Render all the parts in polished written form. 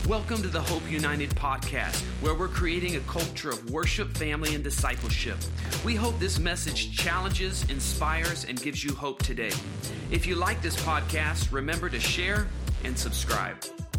Welcome to the Hope United podcast, where we're creating a culture of worship, family, and discipleship. We hope this message challenges, inspires, and gives you hope today. If you like this podcast, remember to share and subscribe.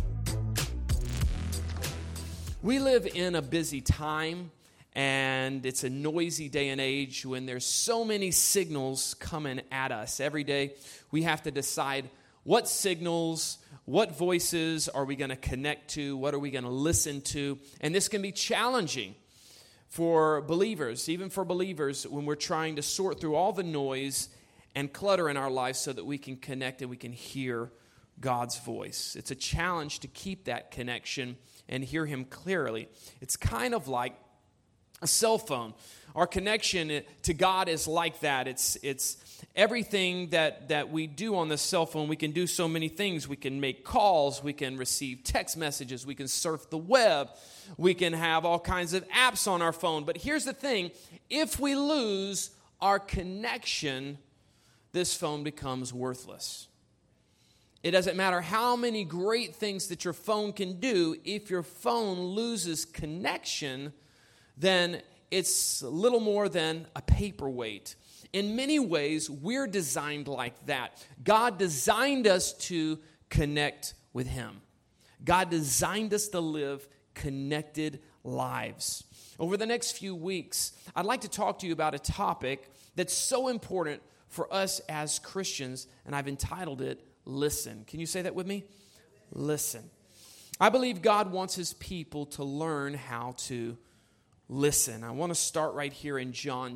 We live in a busy time, and it's a noisy day and age when there's so many signals coming at us. Every day, we have to decide what signals, what voices are we going to connect to? What are we going to listen to? And this can be challenging for believers, even for believers, when we're trying to sort through all the noise and clutter in our lives so that we can connect and we can hear God's voice. It's a challenge to keep that connection and hear Him clearly. It's kind of like a cell phone. Our connection to God is like that. It's everything that we do on the cell phone. We can do so many things. We can make calls. We can receive text messages. We can surf the web. We can have all kinds of apps on our phone. But here's the thing. If we lose our connection, this phone becomes worthless. It doesn't matter how many great things that your phone can do. If your phone loses connection, then it's little more than a paperweight. In many ways, we're designed like that. God designed us to connect with Him. God designed us to live connected lives. Over the next few weeks, I'd like to talk to you about a topic that's so important for us as Christians, and I've entitled it, Listen. Can you say that with me? Listen. I believe God wants His people to learn how to listen. I want to start right here in John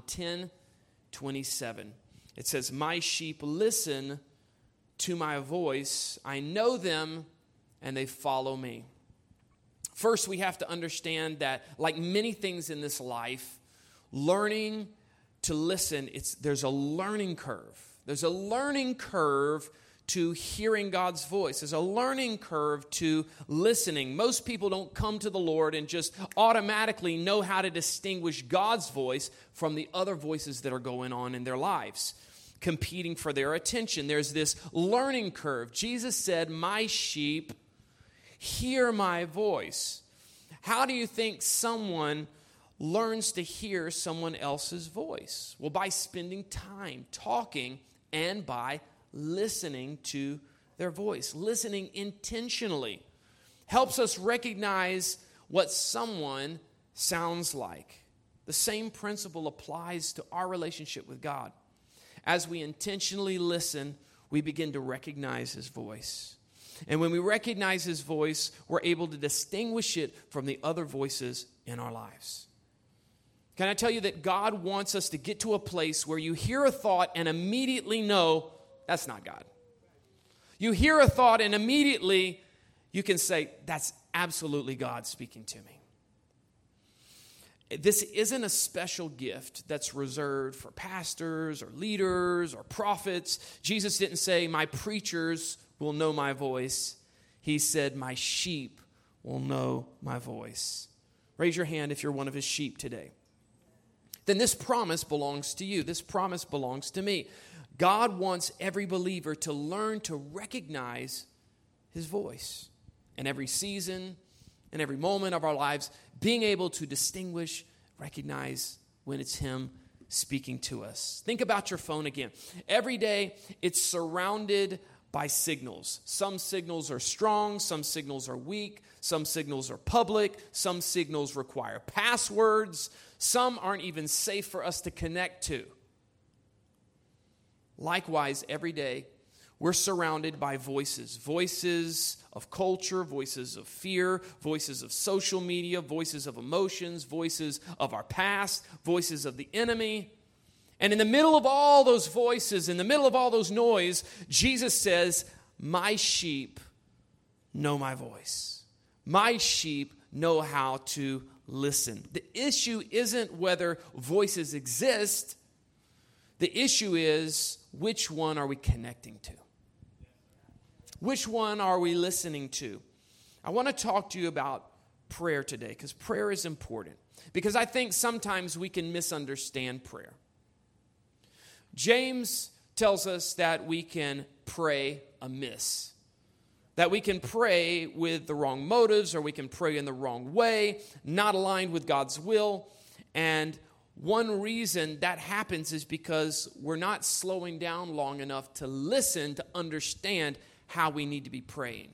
10:27. It says, "My sheep listen to my voice. I know them, and they follow me." First, we have to understand that, like many things in this life, learning to listen, there's a learning curve. There's a learning curve to hearing God's voice. There's a learning curve to listening. Most people don't come to the Lord and just automatically know how to distinguish God's voice from the other voices that are going on in their lives, competing for their attention. There's this learning curve. Jesus said, "My sheep hear my voice." How do you think someone learns to hear someone else's voice? Well, by spending time talking and by listening to their voice. Listening intentionally helps us recognize what someone sounds like. The same principle applies to our relationship with God. As we intentionally listen, we begin to recognize His voice. And when we recognize His voice, we're able to distinguish it from the other voices in our lives. Can I tell you that God wants us to get to a place where you hear a thought and immediately know that's not God. You hear a thought and immediately you can say, that's absolutely God speaking to me. This isn't a special gift that's reserved for pastors or leaders or prophets. Jesus didn't say, "My preachers will know my voice." He said, "My sheep will know my voice." Raise your hand if you're one of His sheep today. Then this promise belongs to you. This promise belongs to me. God wants every believer to learn to recognize His voice. In every season, in every moment of our lives, being able to distinguish, recognize when it's Him speaking to us. Think about your phone again. Every day, it's surrounded by signals. Some signals are strong, some signals are weak, some signals are public, some signals require passwords, some aren't even safe for us to connect to. Likewise, every day, we're surrounded by voices of culture, voices of fear, voices of social media, voices of emotions, voices of our past, voices of the enemy. And in the middle of all those voices, in the middle of all those noise, Jesus says, "My sheep know my voice. My sheep know how to listen." The issue isn't whether voices exist. The issue is, which one are we connecting to? Which one are we listening to? I want to talk to you about prayer today, because prayer is important. Because I think sometimes we can misunderstand prayer. James tells us that we can pray amiss. that we can pray with the wrong motives, or we can pray in the wrong way, not aligned with God's will. And one reason that happens is because we're not slowing down long enough to listen, to understand how we need to be praying.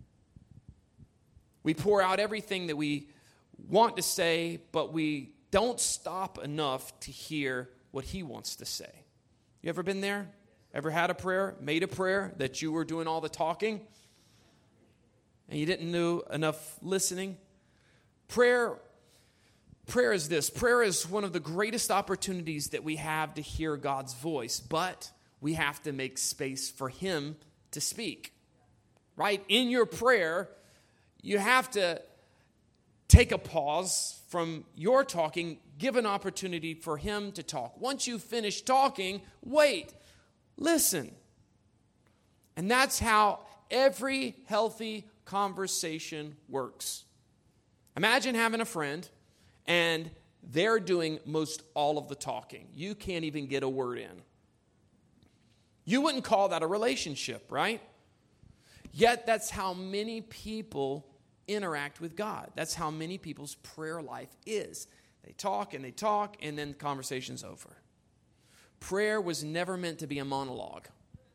We pour out everything that we want to say, but we don't stop enough to hear what he wants to say. You ever been there? Ever had a prayer, made a prayer that you were doing all the talking and you didn't do enough listening? Prayer is this. Prayer is one of the greatest opportunities that we have to hear God's voice, but we have to make space for him to speak. Right? In your prayer, you have to take a pause from your talking, give an opportunity for him to talk. Once you finish talking, wait, listen. And that's how every healthy conversation works. Imagine having a friend and they're doing most all of the talking. You can't even get a word in. You wouldn't call that a relationship, right? Yet that's how many people interact with God. That's how many people's prayer life is. They talk, and then the conversation's over. Prayer was never meant to be a monologue.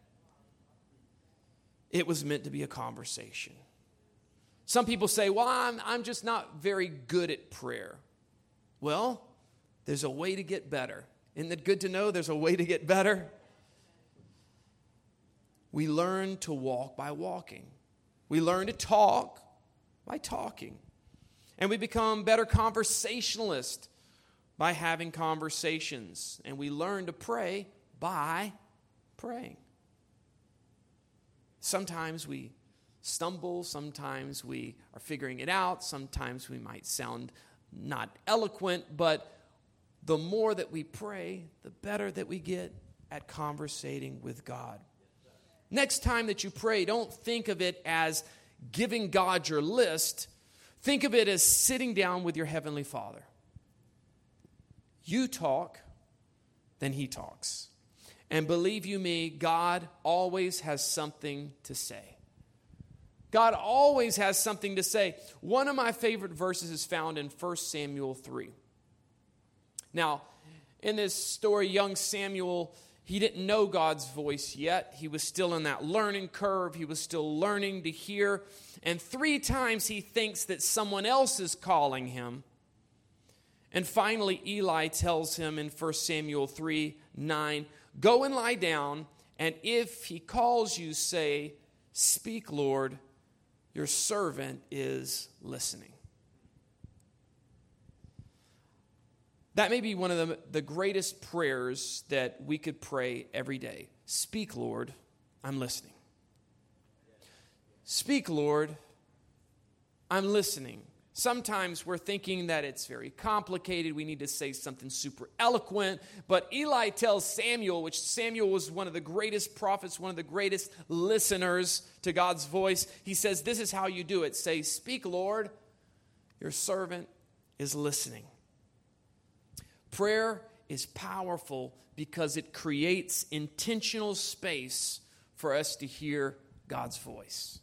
It was meant to be a conversation. Some people say, well, I'm just not very good at prayer. Well, there's a way to get better. Isn't it good to know there's a way to get better? We learn to walk by walking. We learn to talk by talking. And we become better conversationalists by having conversations. And we learn to pray by praying. Sometimes we stumble. Sometimes we are figuring it out. Sometimes we might sound not eloquent. But the more that we pray, the better that we get at conversating with God. Next time that you pray, don't think of it as giving God your list. Think of it as sitting down with your Heavenly Father. You talk, then He talks. And believe you me, God always has something to say. God always has something to say. One of my favorite verses is found in 1 Samuel 3. Now, in this story, young Samuel, he didn't know God's voice yet. He was still in that learning curve. He was still learning to hear. And 3 times he thinks that someone else is calling him. And finally, Eli tells him in 1 Samuel 3:9, "Go and lie down, and if he calls you, say, 'Speak, Lord, your servant is listening.'" That may be one of the greatest prayers that we could pray every day. Speak, Lord, I'm listening. Speak, Lord, I'm listening. Sometimes we're thinking that it's very complicated. We need to say something super eloquent. But Eli tells Samuel, which Samuel was one of the greatest prophets, one of the greatest listeners to God's voice. He says, this is how you do it. Say, "Speak, Lord, your servant is listening." Prayer is powerful because it creates intentional space for us to hear God's voice.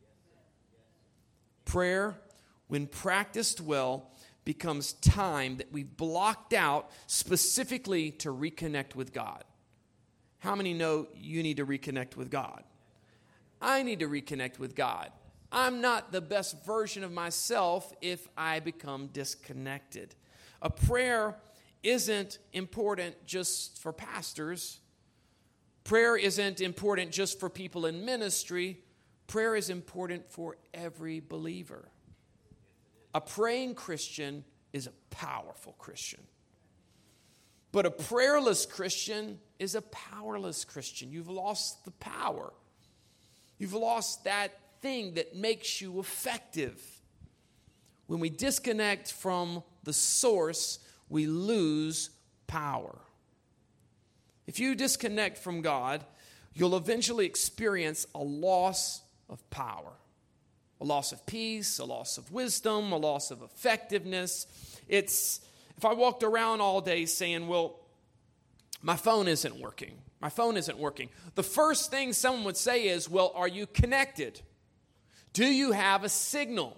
Prayer, when practiced well, becomes time that we've blocked out specifically to reconnect with God. How many know you need to reconnect with God? I need to reconnect with God. I'm not the best version of myself if I become disconnected. A prayer isn't important just for pastors. Prayer isn't important just for people in ministry. Prayer is important for every believer. A praying Christian is a powerful Christian. But a prayerless Christian is a powerless Christian. You've lost the power. You've lost that thing that makes you effective. When we disconnect from the source, we lose power. If you disconnect from God, you'll eventually experience a loss of power, a loss of peace, a loss of wisdom, a loss of effectiveness. If I walked around all day saying, well, my phone isn't working. My phone isn't working. The first thing someone would say is, well, are you connected? Do you have a signal?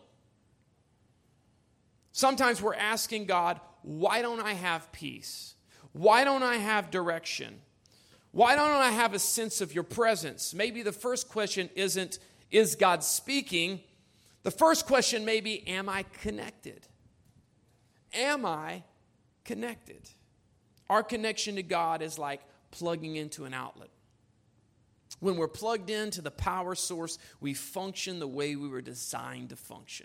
Sometimes we're asking God, why don't I have peace? Why don't I have direction? Why don't I have a sense of your presence? Maybe the first question isn't, is God speaking? The first question may be, am I connected? Am I connected? Our connection to God is like plugging into an outlet. When we're plugged into the power source, we function the way we were designed to function.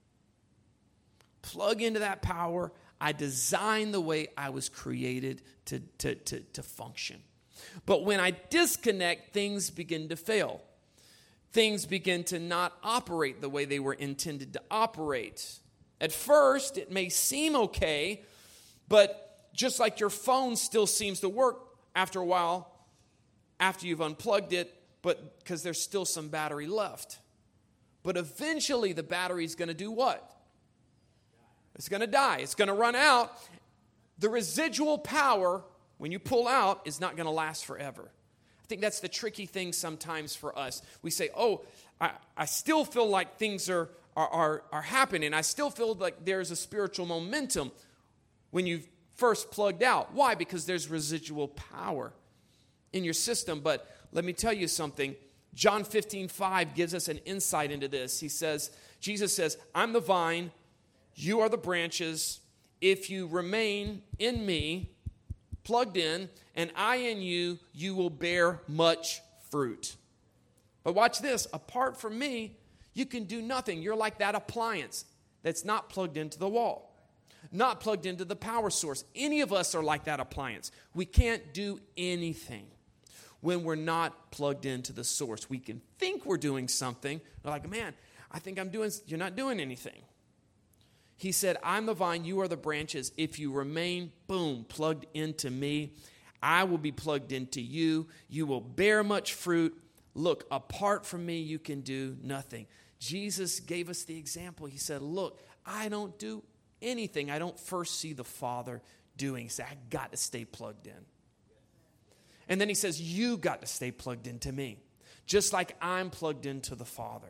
Plug into that power. I designed the way I was created to function. But when I disconnect, things begin to fail. Things begin to not operate the way they were intended to operate. At first, it may seem okay, but just like your phone still seems to work after a while, after you've unplugged it, but because there's still some battery left. But eventually the battery is going to do what? It's going to die. It's going to run out. The residual power, when you pull out, is not going to last forever. I think that's the tricky thing sometimes for us. We say, oh, I still feel like things are happening. I still feel like there's a spiritual momentum when you've first plugged out. Why? Because there's residual power in your system. But let me tell you something. John 15:5 gives us an insight into this. Jesus says, I'm the vine, you are the branches. If you remain in me, plugged in, and I in you, you will bear much fruit. But watch this. Apart from me, you can do nothing. You're like that appliance that's not plugged into the wall, not plugged into the power source. Any of us are like that appliance. We can't do anything when we're not plugged into the source. We can think we're doing something. We're like, man, I think I'm doing, you're not doing anything. He said, I'm the vine, you are the branches. If you remain, boom, plugged into me, I will be plugged into you. You will bear much fruit. Look, apart from me, you can do nothing. Jesus gave us the example. He said, look, I don't do anything I don't first see the Father doing. He said, I got to stay plugged in. And then he says, you got to stay plugged into me, just like I'm plugged into the Father.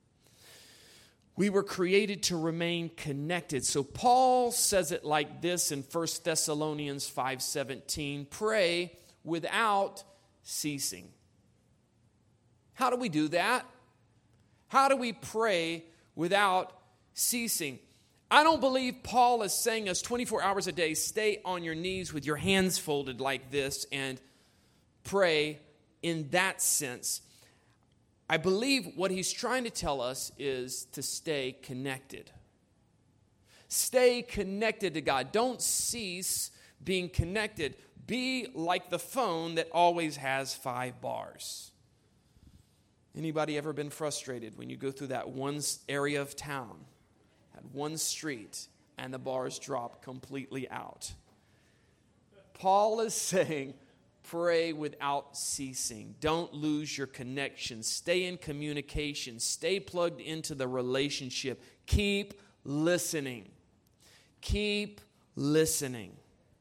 We were created to remain connected. So Paul says it like this in 1 Thessalonians 5:17, pray without ceasing. How do we do that? How do we pray without ceasing? I don't believe Paul is saying us 24 hours a day, stay on your knees with your hands folded like this and pray in that sense. I believe what he's trying to tell us is to stay connected. Stay connected to God. Don't cease being connected. Be like the phone that always has 5 bars. Anybody ever been frustrated when you go through that one area of town, at one street, and the bars drop completely out? Paul is saying, pray without ceasing. Don't lose your connection. Stay in communication. Stay plugged into the relationship. Keep listening. Keep listening.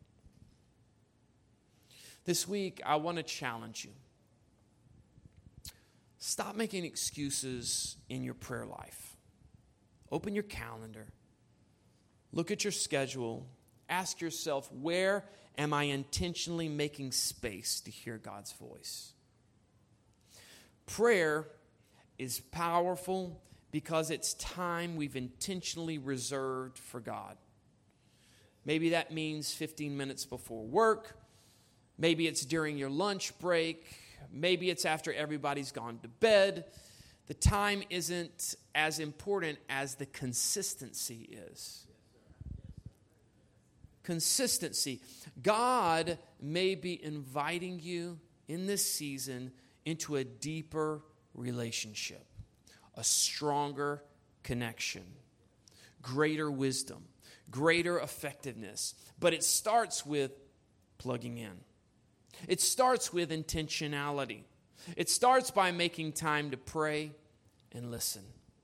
This week, I want to challenge you. Stop making excuses in your prayer life. Open your calendar. Look at your schedule. Ask yourself, where am I intentionally making space to hear God's voice? Prayer is powerful because it's time we've intentionally reserved for God. Maybe that means 15 minutes before work. Maybe it's during your lunch break. Maybe it's after everybody's gone to bed. The time isn't as important as the consistency is. Consistency. God may be inviting you in this season into a deeper relationship, a stronger connection, greater wisdom, greater effectiveness. But it starts with plugging in. It starts with intentionality. It starts by making time to pray and listen.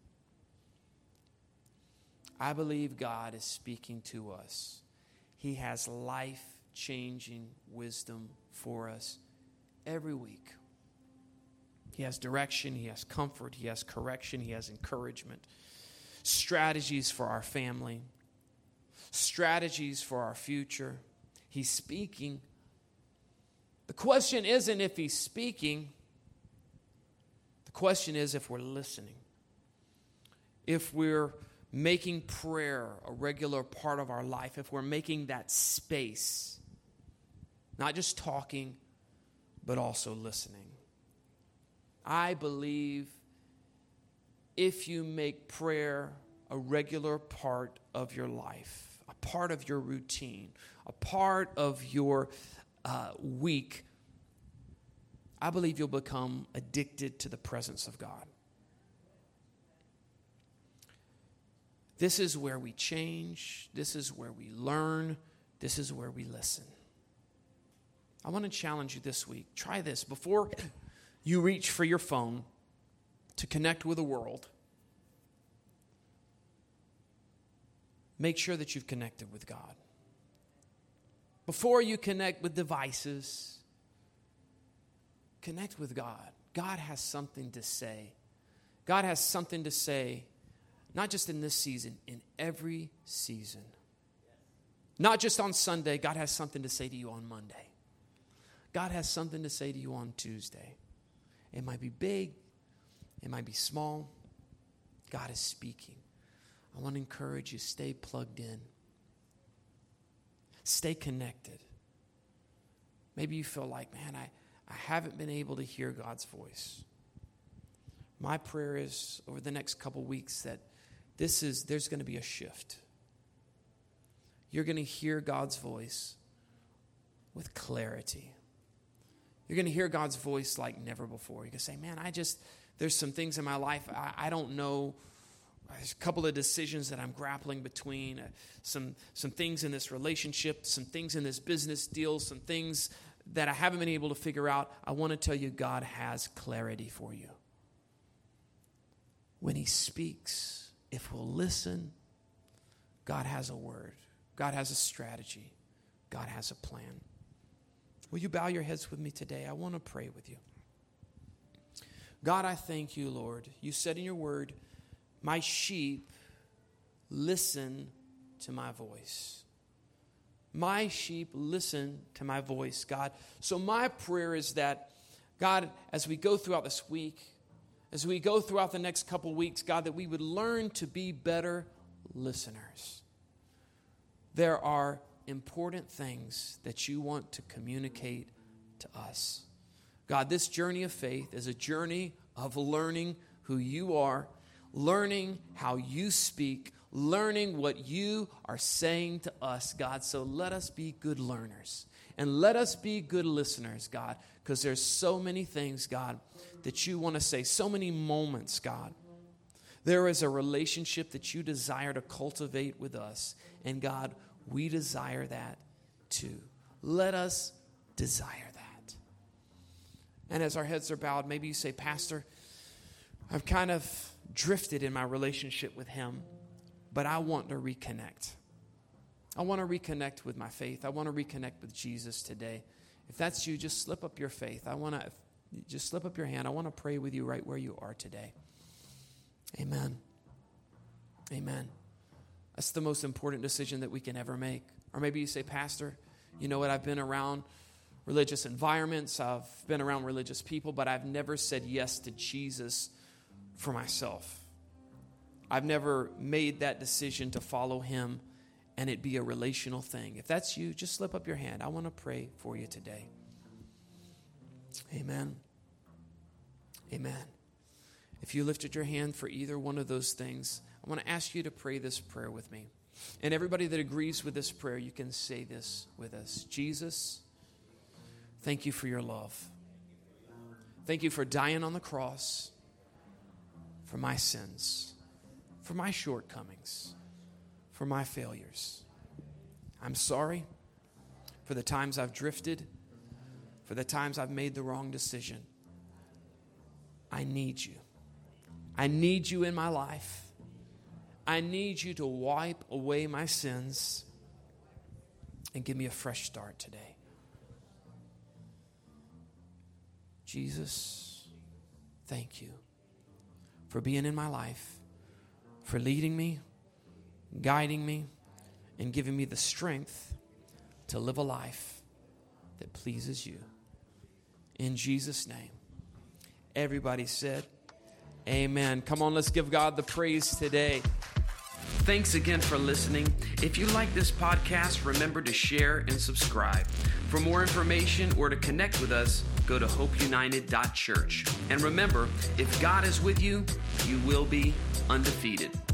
I believe God is speaking to us. He has life-changing wisdom for us every week. He has direction. He has comfort. He has correction. He has encouragement. Strategies for our family. Strategies for our future. He's speaking. The question isn't if he's speaking. The question is if we're listening. If we're making prayer a regular part of our life. If we're making that space. Not just talking, but also listening. I believe if you make prayer a regular part of your life, a part of your routine, a part of your week, I believe you'll become addicted to the presence of God. This is where we change. This is where we learn. This is where we listen. I want to challenge you this week. Try this. Before you reach for your phone to connect with the world, make sure that you've connected with God. Before you connect with devices, connect with God. God has something to say. God has something to say, not just in this season, in every season. Not just on Sunday. God has something to say to you on Monday. God has something to say to you on Tuesday. It might be big. It might be small. God is speaking. I want to encourage you, stay plugged in. Stay connected. Maybe you feel like, man, I haven't been able to hear God's voice. My prayer is over the next couple weeks that there's going to be a shift. You're going to hear God's voice with clarity. You're going to hear God's voice like never before. You're going to say, man, there's some things in my life I don't know. There's a couple of decisions that I'm grappling between. Some things in this relationship, some things in this business deal, some things that I haven't been able to figure out. I want to tell you, God has clarity for you. When he speaks, if we'll listen, God has a word. God has a strategy. God has a plan. Will you bow your heads with me today? I want to pray with you. God, I thank you, Lord. You said in your word, my sheep listen to my voice. My sheep listen to my voice, God. So my prayer is that, God, as we go throughout this week, as we go throughout the next couple weeks, God, that we would learn to be better listeners. There are important things that you want to communicate to us. God, this journey of faith is a journey of learning who you are, learning how you speak, learning what you are saying to us, God. So let us be good learners and let us be good listeners, God, because there's so many things, God, that you want to say, so many moments, God. There is a relationship that you desire to cultivate with us, and God, we desire that too. Let us desire that. And as our heads are bowed, maybe you say, Pastor, I've kind of drifted in my relationship with him, but I want to reconnect. I want to reconnect with my faith. I want to reconnect with Jesus today. If that's you, just slip up your faith. Just slip up your hand. I want to pray with you right where you are today. Amen. Amen. That's the most important decision that we can ever make. Or maybe you say, Pastor, you know what? I've been around religious environments. I've been around religious people, but I've never said yes to Jesus for myself. I've never made that decision to follow him and it be a relational thing. If that's you, just slip up your hand. I want to pray for you today. Amen. Amen. If you lifted your hand for either one of those things, I want to ask you to pray this prayer with me. And everybody that agrees with this prayer, you can say this with us. Jesus, thank you for your love. Thank you for dying on the cross for my sins, for my shortcomings, for my failures. I'm sorry for the times I've drifted, for the times I've made the wrong decision. I need you. I need you in my life. I need you to wipe away my sins and give me a fresh start today. Jesus, thank you for being in my life, for leading me, guiding me, and giving me the strength to live a life that pleases you. In Jesus' name. Everybody said, amen. Come on, let's give God the praise today. Thanks again for listening. If you like this podcast, remember to share and subscribe. For more information or to connect with us, go to hopeunited.church. And remember, if God is with you, you will be undefeated.